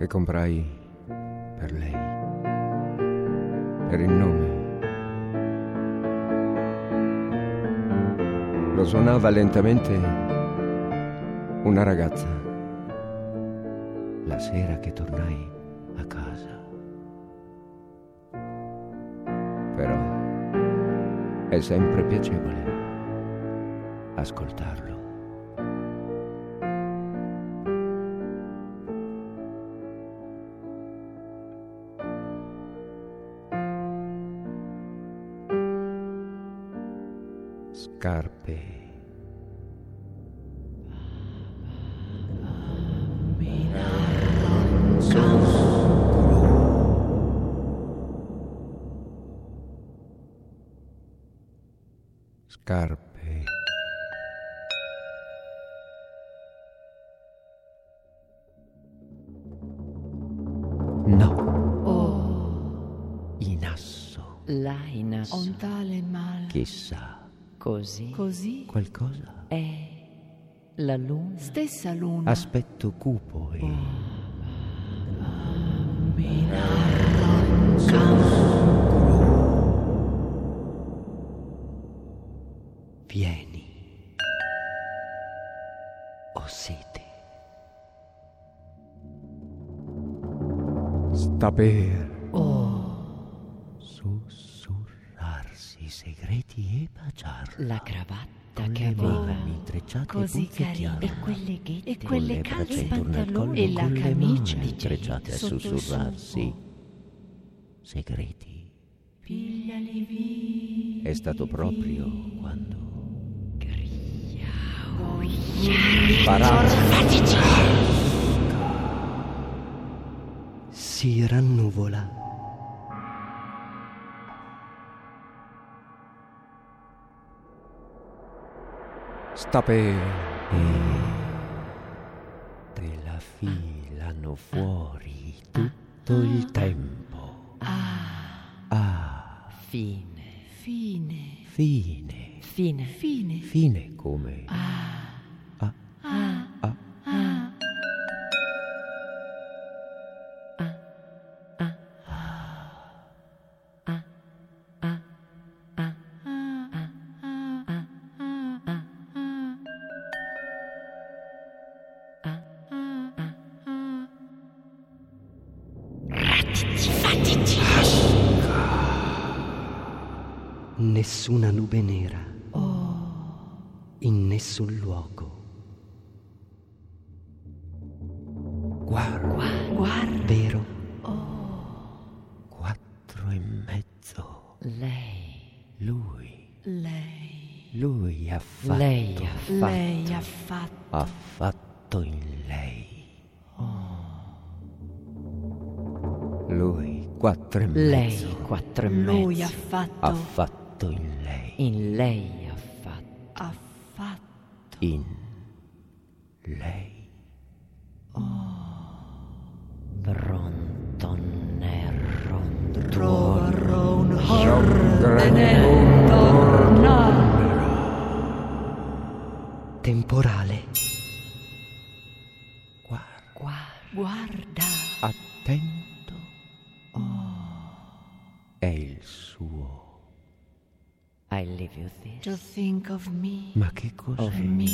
che comprai per lei, per il nome. Lo suonava lentamente una ragazza la sera che tornai a casa. Però è sempre piacevole ascoltarlo. Scarpe. Scarpe. No. Oh. In asso. Là in asso. Un tale mal. Chissà. Così Qualcosa. è la luna. Stessa luna. Aspetto cupo e vieni. Ho sete. Sta per sussurrarsi segreti e baciarla. La cravatta Con che le aveva. mani intrecciate Così punzecchiare. carina. E quelle ghette. E quelle Con le calze braccia intorno al pantaloni collo, e la con le camicia mani di intrecciate a sotto il sussurrarsi segreti. Pigliali via. È stato proprio quando parava. Si rannuvola. Sta per te la filano fuori tutto il tempo. Fine. Fine come nessuna nube nera in nessun luogo. Guarda, vero? 4,5. Lui ha fatto. Lei ha fatto. Ha fatto in lei. Lui 4,5. Lei 4,5. Lui ha fatto. Ha fatto in lei. In lei ha fatto. Ha fatto. In lei. Trovarò un ordine tornare. Temporale. Guarda. Attento. È il suo. I leave you this. To think of me. Ma che cos'è? Of me.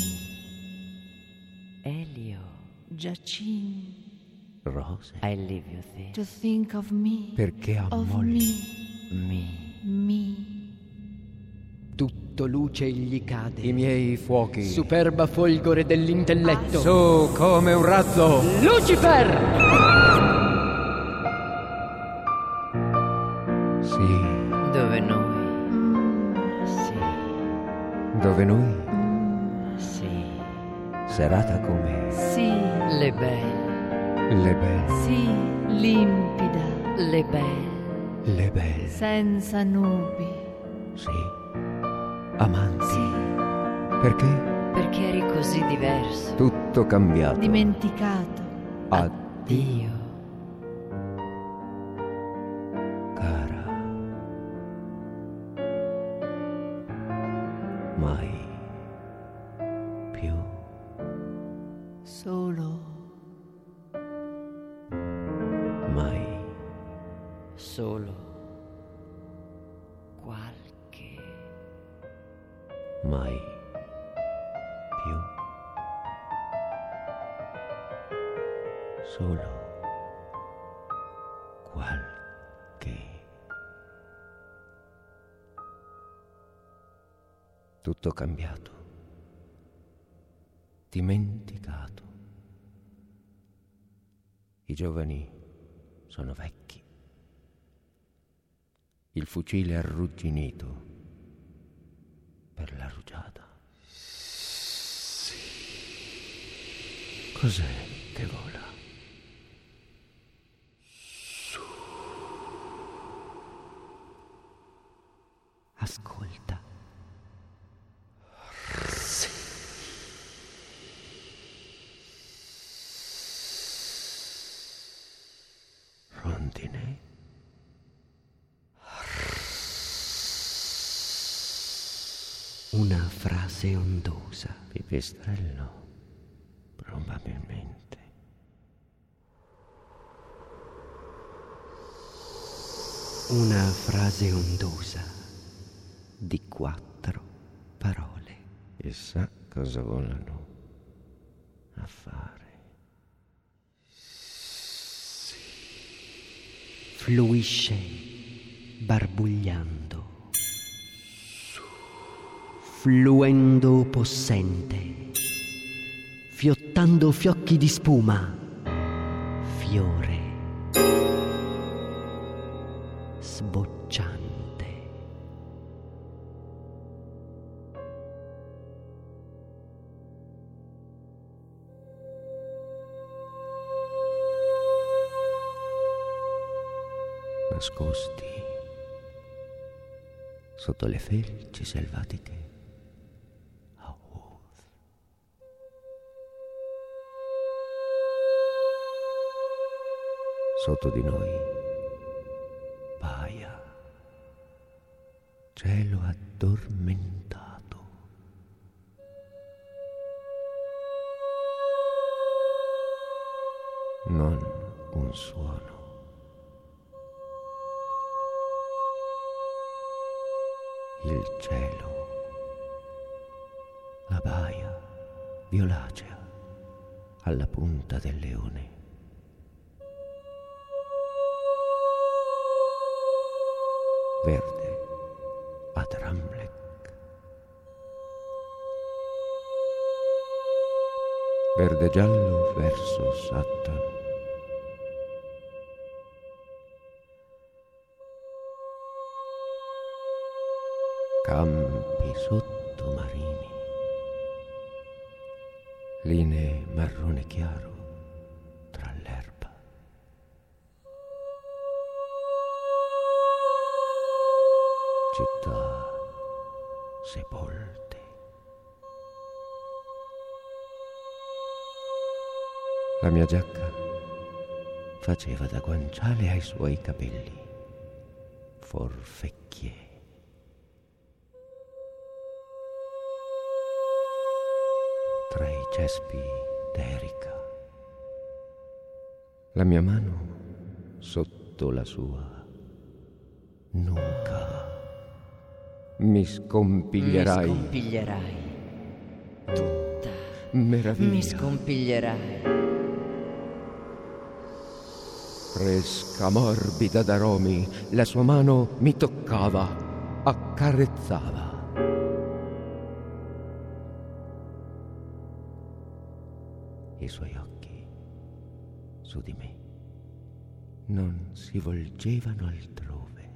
Elio. Giacin. Rose. I leave you this. To think of me. Perché Of ammolli. me. Tutto luce gli cade. I miei fuochi. Superba folgore dell'intelletto. Su come un razzo. Lucifer! Sì. Dove noi. Sì. Dove noi. Sì. Serata come Sì. Le belle. le belle. Sì. Limpida. Le belle. Le belle. Senza nubi. Sì. Amanti. Sì. Perché? Perché eri così diverso. Tutto cambiato. Dimenticato. Addio, cara. Mai più. Solo. solo qualche mai più, solo qualche. Tutto cambiato, dimenticato. I giovani sono vecchi. Il fucile arrugginito per la rugiada. Cos'è che vola? Su. Ascolta. Rondine. Una frase ondosa. Pipistrello, probabilmente. Una frase ondosa di 4 parole. Chissà cosa volano a fare. Fluisce barbugliando, fluendo possente, fiottando fiocchi di spuma, fiore sbocciante. Nascosti sotto le felci selvatiche a Oz. Sotto di noi paia, cielo addormentato. Non un suono. Il cielo, la baia violacea alla punta del leone. Verde ad Ramlek. Verde giallo verso Satan. Campi sottomarini, linee marrone chiaro tra l'erba. Città sepolte. La mia giacca faceva da guanciale ai suoi capelli, forfecchie. Tra i cespi d'erica, la mia mano sotto la sua nuca. Mi scompiglierai. Mi scompiglierai. Tutta. Meraviglia. Mi scompiglierai. Fresca, morbida d'aromi, la sua mano mi toccava, accarezzava. I suoi occhi su di me non si volgevano altrove.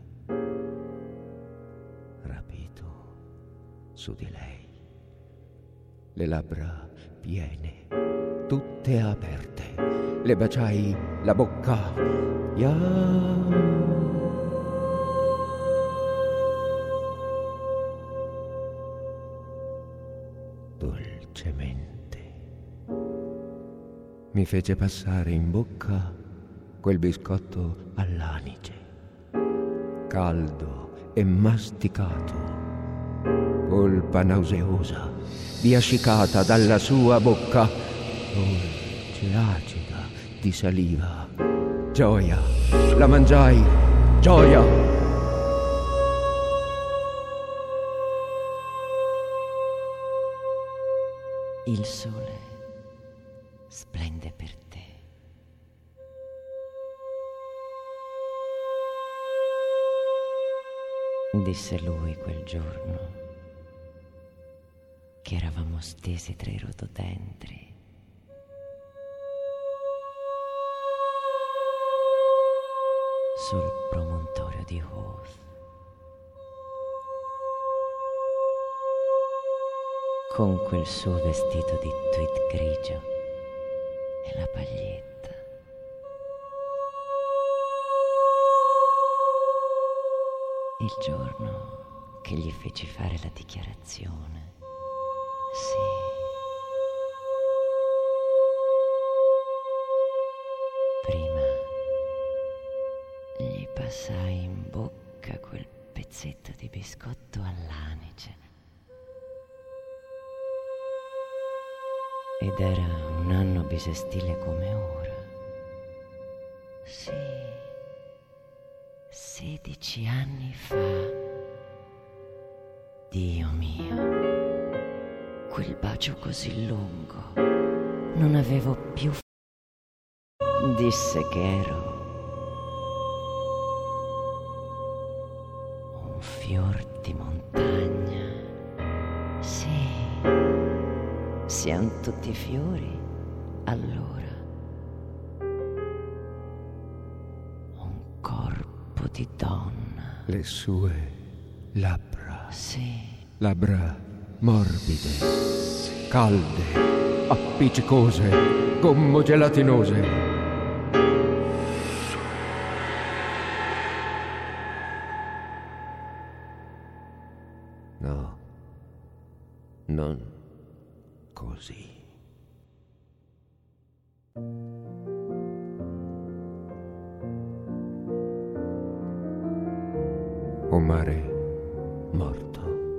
Rapito su di lei, le labbra piene, tutte aperte, le baciai la bocca. Dolcemente mi fece passare in bocca quel biscotto all'anice, caldo e masticato, polpa nauseosa, biascicata dalla sua bocca, dolce, acida, di saliva. Gioia, la mangiai gioia. Il sole splende per te. Disse lui quel giorno che eravamo stesi tra i rododendri. Sul promontorio di Hoth. Con quel suo vestito di tweed grigio e la paglietta. Il giorno che gli feci fare la dichiarazione. Sì. Prima gli passai in bocca quel pezzetto di biscotto all'anice. Ed era un anno bisestile come ora. Sì, 16 anni fa. Dio mio, quel bacio così lungo, non avevo più. Disse che ero un fior di montagna. Sì, siamo tutti fiori, allora. Un corpo di donna. Le sue labbra. Sì. Labbra morbide, calde, appiccicose, gommo-gelatinose. No, non così. Un mare morto.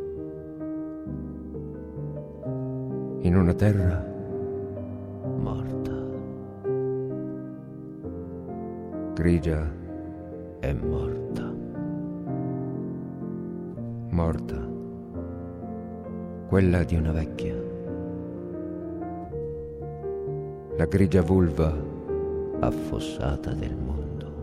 In una terra morta. Grigia e morta. Morta. Quella di una vecchia. La grigia vulva affossata del mondo.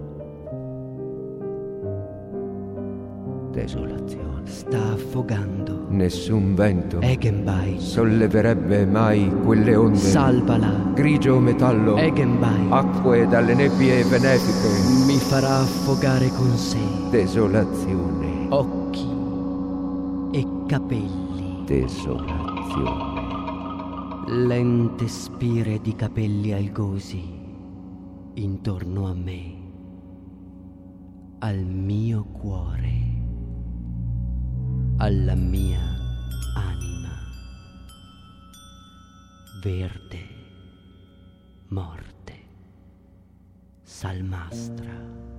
Desolazione. Sta affogando. Nessun vento Egenbait. solleverebbe mai quelle onde. Salvala. Grigio metallo. Egenbait. Acque dalle nebbie benefiche. Mi farà affogare con sé. Desolazione. Occhi e capelli. Desolazione. Lente spire di capelli algosi intorno a me, al mio cuore, alla mia anima, verde, morte, salmastra,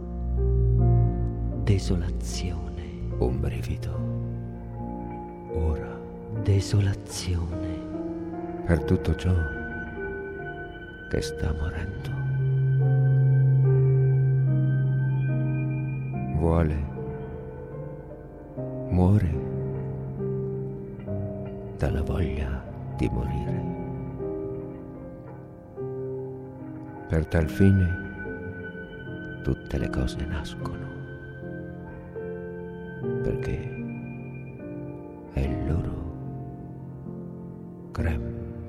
desolazione. Un brivido. Ora. Desolazione. Per tutto ciò che sta morendo. Vuole. Muore dalla voglia di morire. Per tal fine tutte le cose nascono, perché è il loro grembo.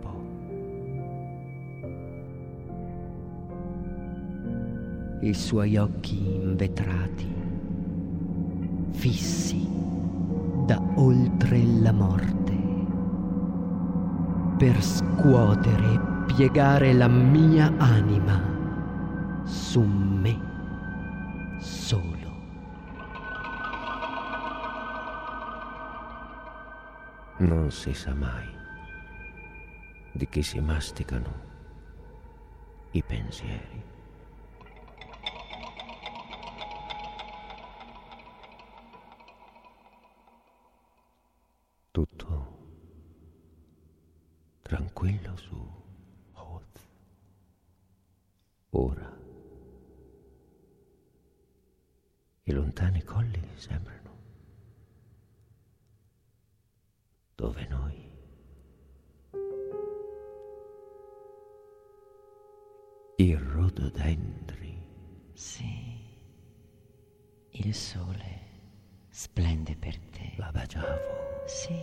I suoi occhi invetrati, fissi da oltre la morte, per scuotere e piegare la mia anima su me solo. Non si sa mai di chi si masticano i pensieri. Tutto tranquillo su Hoth. Ora I lontani colli sembrano dove noi i rododendri. Sì, il sole splende per te. La baciavo, Sì,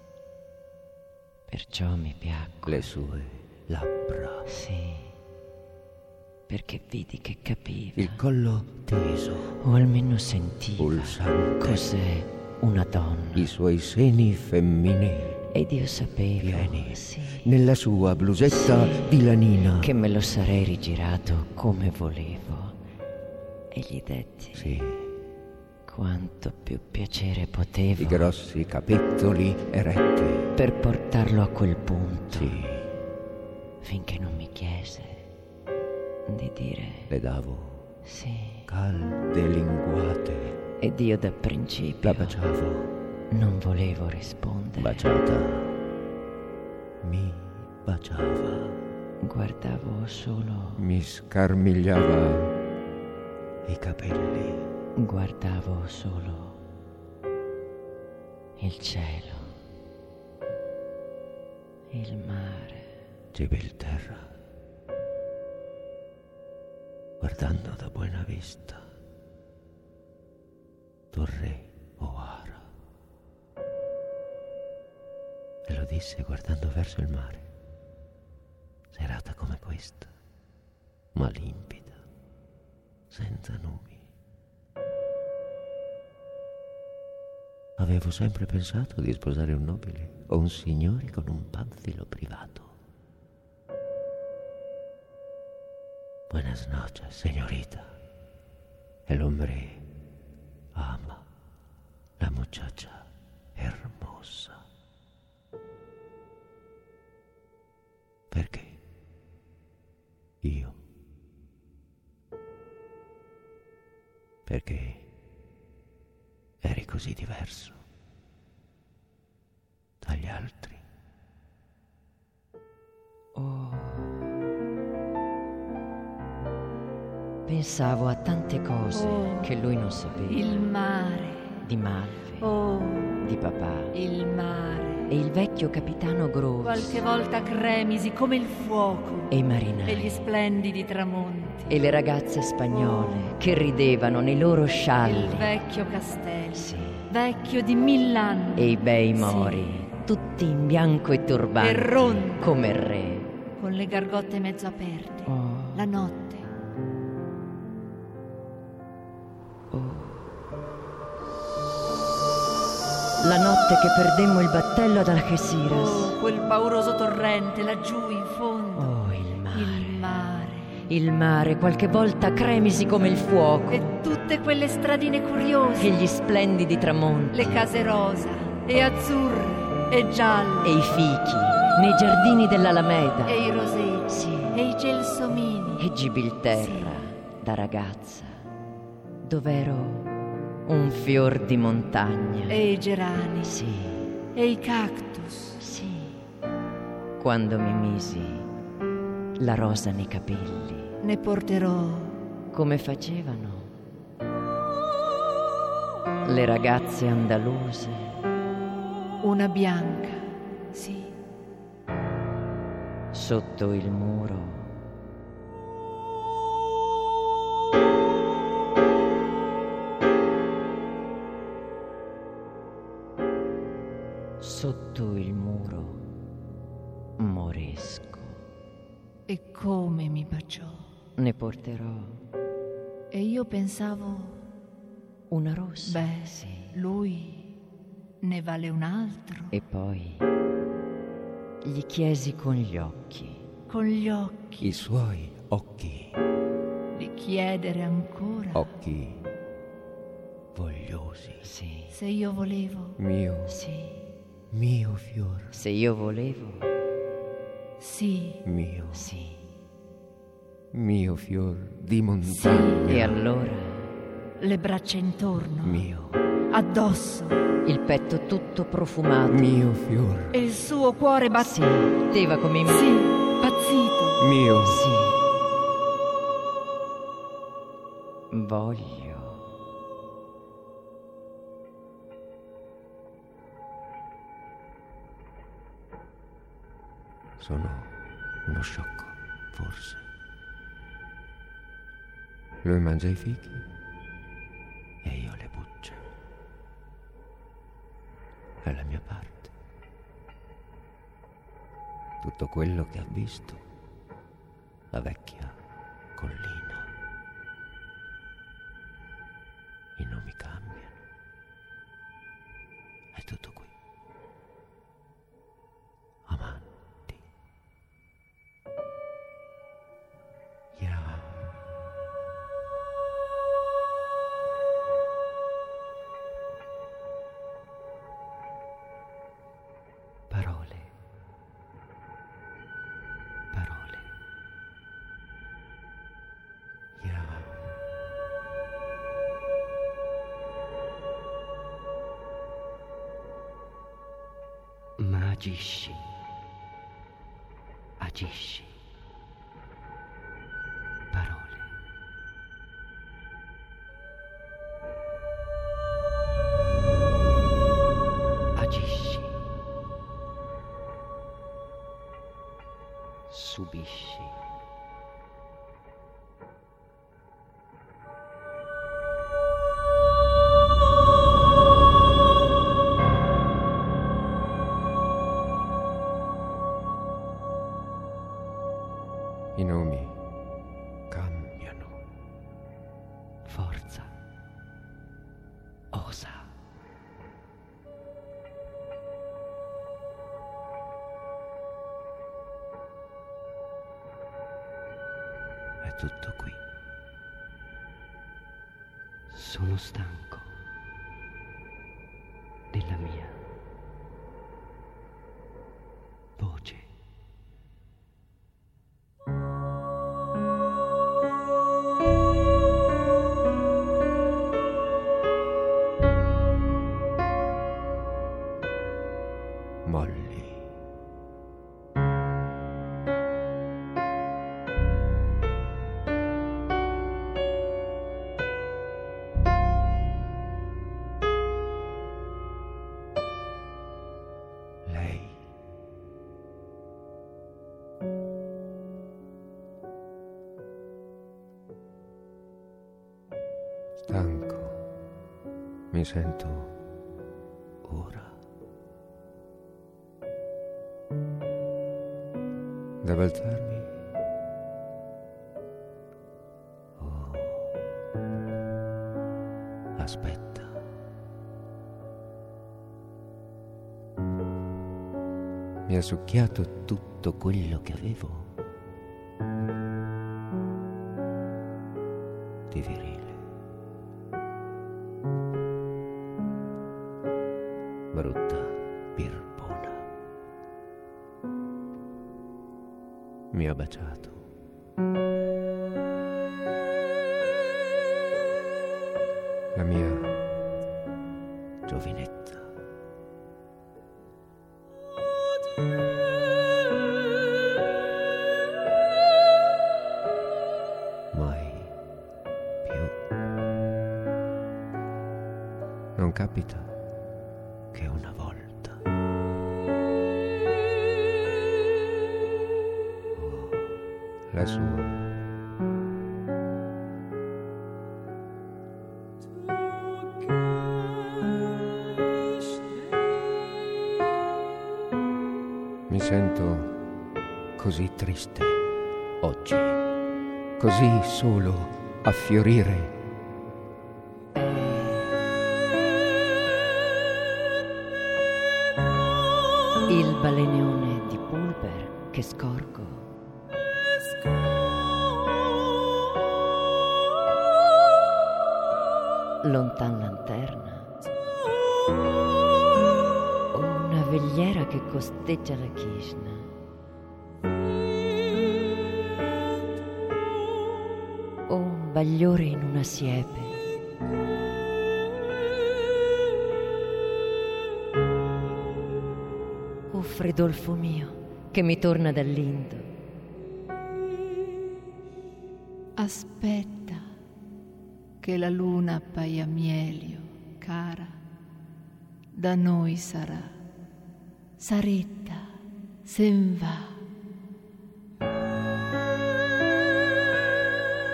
perciò mi piacque. le sue labbra, Sì, perché vidi che capiva, il collo teso, o almeno sentiva pulsante, cos'è una donna. i suoi seni femminili Ed io sapevo, pieni, sì, nella sua blusetta Sì. di lanina. che me lo sarei rigirato come volevo. E gli detti Sì, quanto più piacere potevo i grossi capezzoli eretti. per portarlo a quel punto, Sì, finché non mi chiese di dire le davo sì. calde linguate. Ed io da principio La baciavo, non volevo rispondere. baciata, mi baciava, Guardavo solo, mi scarmigliava i capelli. guardavo solo il cielo, il mare. Gibilterra, guardando da Buena Vista, Torre O'Hara. E lo disse guardando verso il mare. Serata come questa, ma limpida, senza nubi. Avevo sempre pensato di sposare un nobile o un signore con un panfilo privato. Buenas noches, señorita. El hombre ama la muchacha hermosa. Perché io? Perché eri così diverso dagli altri. Pensavo a tante cose Oh, che lui non sapeva. Il mare. Di Malfi, Oh, di papà il mare. e il vecchio capitano Groves Qualche volta cremisi come il fuoco. e i E gli marinai splendidi tramonti. e le ragazze spagnole che ridevano nei loro Il scialli. vecchio castello. Sì. Vecchio di 1000 anni. E i bei Sì. mori, tutti in bianco e turbanti, E rondi. come il re. Con le gargotte mezzo aperte. Oh. La notte. La notte che perdemmo il battello ad Algeciras. Oh, quel pauroso torrente laggiù in fondo. Oh, il mare. Il mare. Il mare qualche volta cremisi come il fuoco. E tutte quelle stradine curiose. E gli splendidi tramonti. Le case rosa e azzurre e gialle. E i fichi nei giardini dell'Alameda. E i roseti. Sì. E i gelsomini. E Gibilterra, da ragazza, dov'ero un fior di montagna. E i gerani. Sì, E i cactus. sì. Quando mi misi la rosa nei capelli, Ne porterò come facevano le ragazze andaluse. una bianca. Sì. Sotto il muro sotto il muro moresco. E come mi baciò. Ne porterò E io pensavo, una rossa. beh, Sì. lui ne vale un altro. E poi gli chiesi con gli occhi. Con gli occhi. I suoi occhi, Di chiedere ancora. occhi vogliosi. Sì, Se io volevo. Mio, sì. mio fior, Se io volevo, Sì. mio, sì. mio fior di montagna. E allora Le braccia intorno. Mio, Addosso. il petto tutto profumato. mio fior, E il suo cuore Sì, batteva come me. Sì, pazzito. mio, Sì. Voglio Sono uno sciocco, forse. Lui mangia i fichi e io le bucce. È la mia parte. Tutto quello che ha visto, la vecchia collina. I nomi cambiano. È tutto qui. Amanti. Yeah. Parole. Parole. Yeah. Ma agisci. Agisci. Parole. Agisci. Subisci. I nomi cambiano. Forza. Osa. È tutto qui. Sono stanco della mia voce. Molli. Lei. Stanco. Mi sento ora. Devo alzarmi? Oh. Aspetta. Mi ha succhiato tutto quello che avevo di virile. Brutta birpona. Mi ha baciato. La mia giovinezza. Mai più. Non capita che una volta. Oh, la sua. Mi sento così triste oggi, così solo a fiorire. Il balegnone di Pulper che scorgo. Lontan lanterna. Una vegliera che costeggia la Krishna. Un bagliore in una siepe. Oh Fredolfo mio, che mi torna dall'Indo. Aspetta che la luna appaia Mielio, cara. Da noi sarà. Saretta, sen va.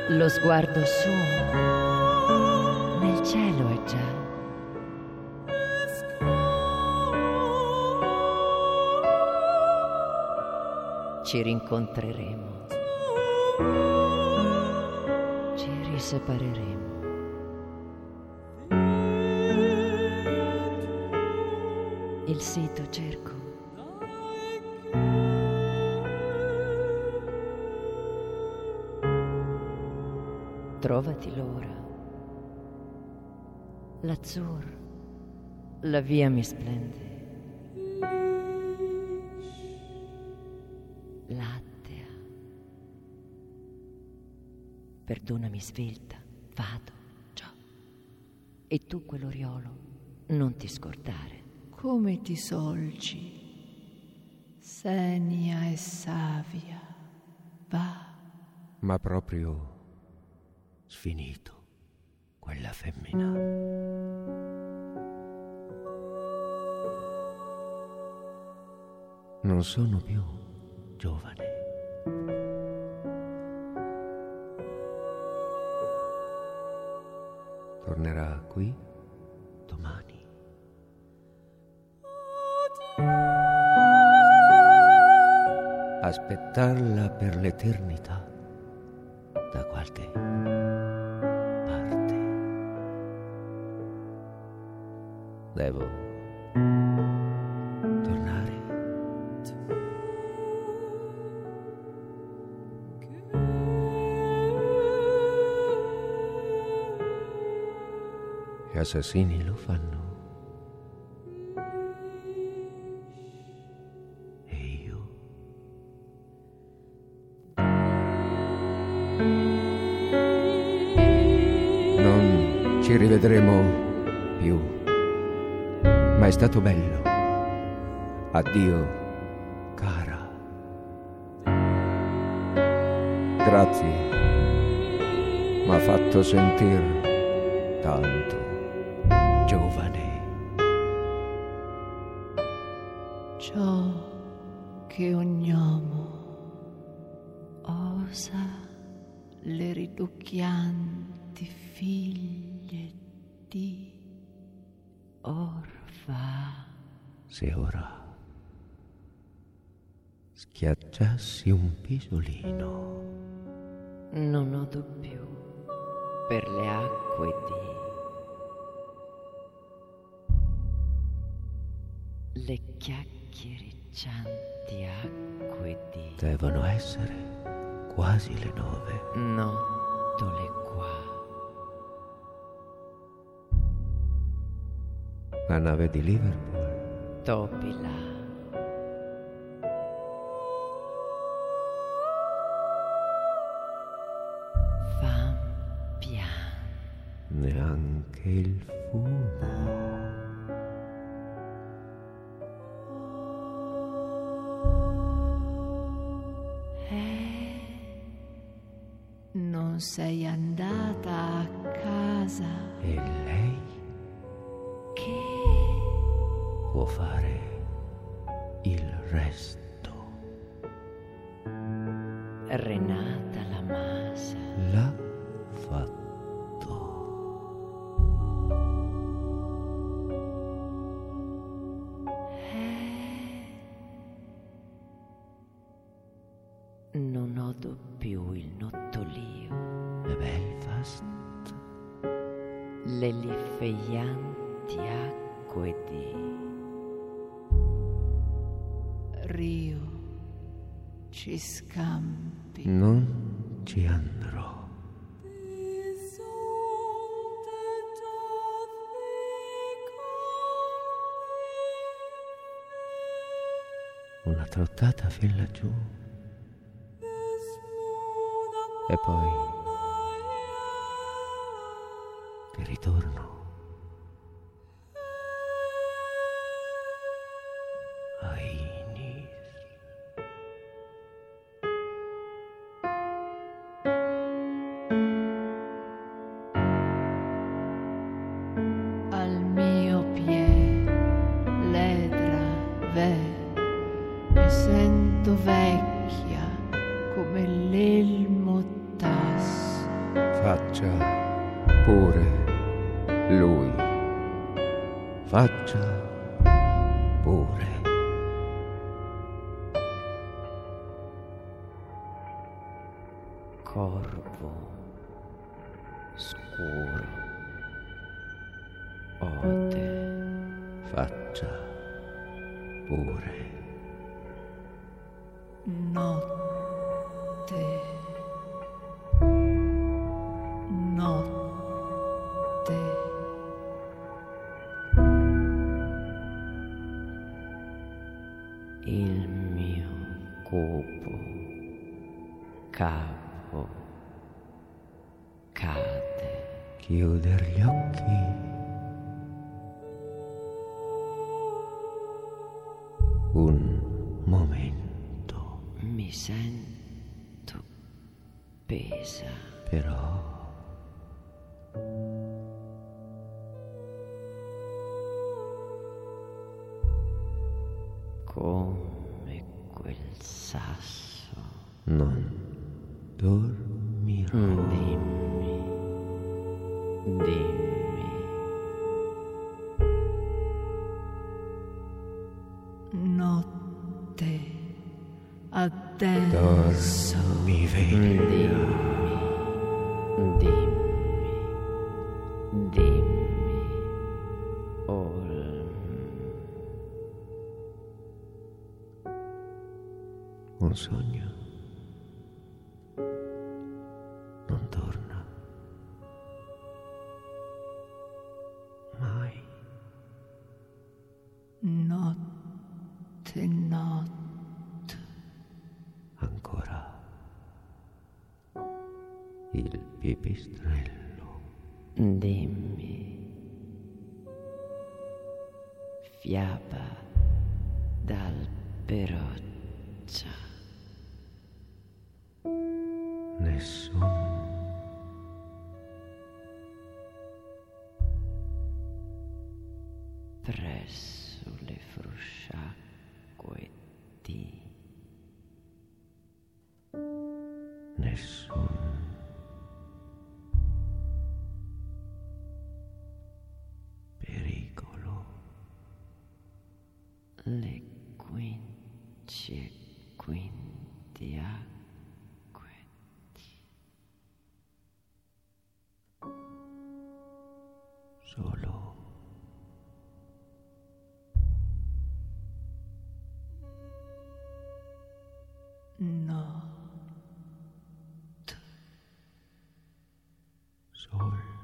Lo sguardo suo nel cielo è già. Ci rincontreremo, ci risepareremo. Il sito cerco. Trovati l'ora. L'azzurro, la via mi splende. Lattea. Perdonami svelta, vado, ciao. E tu quell'oriolo non ti scordare. Come ti solci, Senia e Savia, va. Ma proprio sfinito quella femmina. Non sono più giovane. Tornerà qui domani. Aspettarla per l'eternità da qualche parte. Devo tornare. Gli assassini lo fanno. Non ci rivedremo più, ma è stato bello. Addio, cara. Grazie, m'ha fatto sentir tanto giovane. Ciò che ogni uomo osa le riducchianti figlie di Orfa. Se ora schiacciassi un pisolino, Non odo più per le acque di le chiacchiericcianti acque di devono essere quasi le 9. nottole qua. La nave di Liverpool Topi là. Fan piano. neanche il fumo. Non sei andata a casa. E lei Che può fare il resto. Renata la Masa. L'ha fatto. Non odo più il nottolio, E Belfast le liffeianti acque di Rio ci scampi. non ci andrò. Una trottata fin laggiù. E poi che ritorno a Inis. Al mio piede l'edra ve, mi sento vecchia come l'elmo tasso. faccia pure lui, faccia pure. Corvo scuro, ode, Faccia pure. Notte, notte, il mio cupo capo cade. Chiuder gli occhi. Un momento, Mi sento pesa. però Come quel sasso. non dormirò. Dimmi, dimmi. notte, adesso. Mi vedi. Dimmi, Un sogno non torna mai. Notte, notte, Ancora il pipistrello. dimmi, fiaba dal peroccia. Nessun Presso le frusciacque di nessun pericolo. le quinci e quinti acque di Solo no. sol.